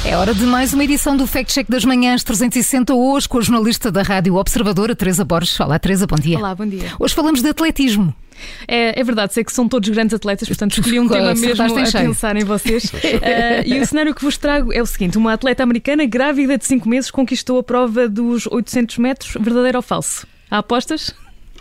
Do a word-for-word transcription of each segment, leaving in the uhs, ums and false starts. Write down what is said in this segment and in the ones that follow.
É hora de mais uma edição do Fact Check das Manhãs trezentos e sessenta, hoje com a jornalista da Rádio Observadora, Teresa Borges. Olá, Teresa, bom dia. Olá, bom dia. Hoje falamos de atletismo. É, é verdade, sei que são todos grandes atletas, portanto escolhi um tema mesmo a cheio. pensar em vocês. uh, e o cenário que vos trago é o seguinte: uma atleta americana grávida de cinco meses conquistou a prova dos oitocentos metros, verdadeiro ou falso? Há apostas?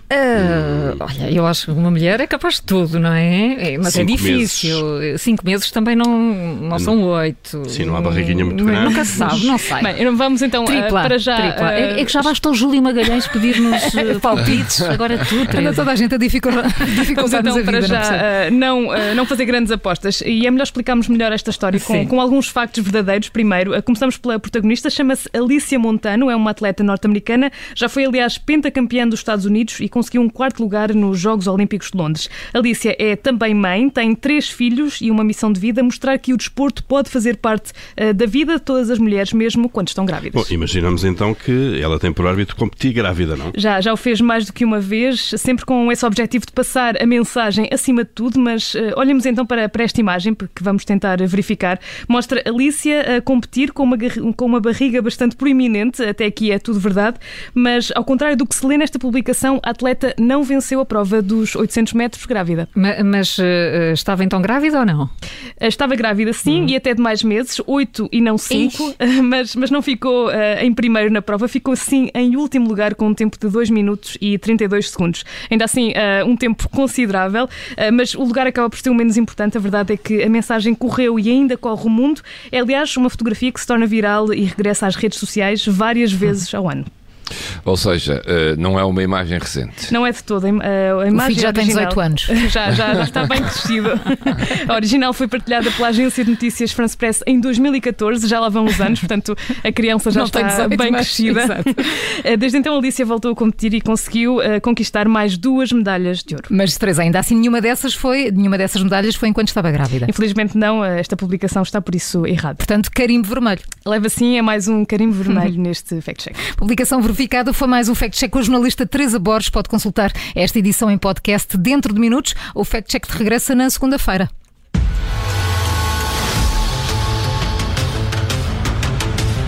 Uh, olha, eu acho que uma mulher é capaz de tudo, não é? é mas Cinco é difícil. Meses. Cinco meses também não, não são oito. Sim, não há barriguinha muito grande. Nunca se sabe, não sei. Bem, vamos então Tripla, uh, para já. tripla. Uh, É, é que já basta o Júlio Magalhães pedir-nos uh, palpites. Agora tu, Teresa. Toda a gente a dificultar-nos Vamos então a vida, para não já uh, não, uh, não fazer grandes apostas. E é melhor explicarmos melhor esta história com, com alguns factos verdadeiros. Primeiro, uh, começamos pela protagonista, chama-se Alicia Montano, é uma atleta norte-americana, já foi aliás pentacampeã dos Estados Unidos e conseguiu um quarto lugar nos Jogos Olímpicos de Londres. Alicia é também mãe, tem três filhos e uma missão de vida: mostrar que o desporto pode fazer parte uh, da vida de todas as mulheres, mesmo quando estão grávidas. Bom, imaginamos então que ela tem por hábito competir grávida, não? Já, já o fez mais do que uma vez, sempre com esse objetivo de passar a mensagem acima de tudo, mas uh, olhemos então para, para esta imagem, porque vamos tentar verificar. Mostra Alicia a competir com uma, com uma barriga bastante proeminente, até aqui é tudo verdade, mas ao contrário do que se lê nesta publicação, a atleta não venceu a prova dos oitocentos metros grávida. Mas, mas uh, estava então grávida ou não? Estava grávida, sim, hum. e até de mais meses, oito e não cinco, mas, mas não ficou uh, em primeiro na prova, ficou sim em último lugar com um tempo de dois minutos e trinta e dois segundos. Ainda assim, uh, um tempo considerável, uh, mas o lugar acaba por ser o menos importante. A verdade é que a mensagem correu e ainda corre o mundo. É, aliás, uma fotografia que se torna viral e regressa às redes sociais várias vezes ao ano. Ou seja, não é uma imagem recente. Não é de toda. A imagem o filho já original, tem dezoito anos. Já, já, já está bem crescido. A original foi partilhada pela agência de notícias France Press em dois mil e catorze, já lá vão os anos, portanto a criança já não está dezoito, bem mas, crescida. Exato. Desde então a Alicia voltou a competir e conseguiu uh, conquistar mais duas medalhas de ouro. Mas, Teresa, ainda assim nenhuma dessas, foi, nenhuma dessas medalhas foi enquanto estava grávida. Infelizmente não, esta publicação está por isso errada. Portanto, carimbo vermelho. Leva sim a mais um carimbo vermelho neste Fact Check. Publicação verificada, foi mais um Fact Check com a jornalista Teresa Borges. Pode consultar esta edição em podcast dentro de minutos. O Fact Check regressa na segunda-feira.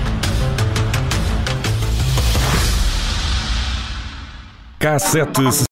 K sete